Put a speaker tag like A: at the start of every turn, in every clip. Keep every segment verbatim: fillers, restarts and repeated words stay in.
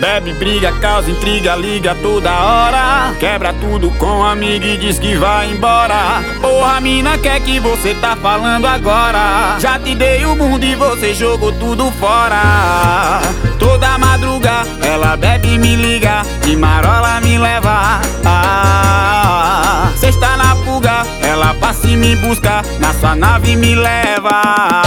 A: Bebe, briga, causa, intriga, liga toda hora. Quebra tudo com amiga e diz que vai embora. Porra, mina, quer que você tá falando agora? Já te dei o mundo e você jogou tudo fora. Toda madruga ela bebe e me liga, de marola me leva. Ah, cê está na fuga, ela passa e me busca, na sua nave me leva.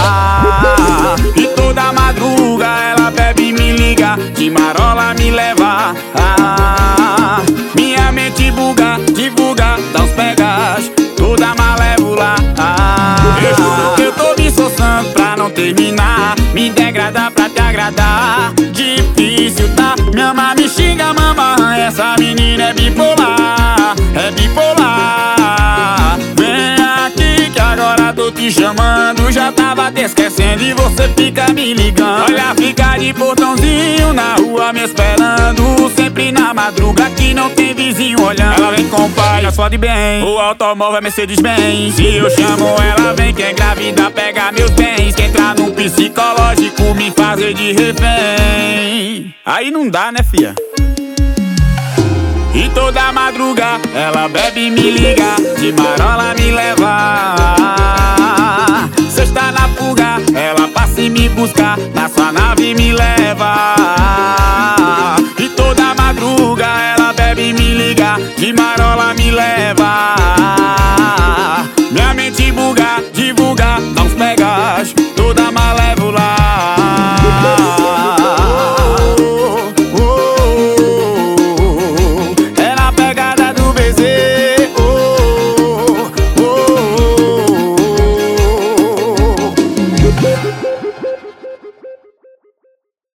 A: E toda madruga ela bebe e me liga, de marola me leva. Ah, minha mente buga, divulga, dá uns pegas, toda malévola. Ah, eu juro que eu tô me esforçando pra não terminar, me degradar pra te agradar. Difícil, tá? Me ama, me xinga, mama. Essa menina é bipolar, é bipolar. Vem aqui que agora tô te chamando. Já tava te esquecendo e você fica me ligando. Olha, fica de portãozinho na rua me esperando, sempre na madruga que não tem vizinho olhando. Ela vem com o pai, nós fode bem, o automóvel é Mercedes-Benz. Se eu chamo ela vem, quem engravida pega meus bens. Quem entrar no psicológico me fazer de refém, aí não dá, né, fia? E toda madruga ela bebe e me liga, de marola me leva. Cê está na fuga, ela passa e me busca, na sua nave me leva.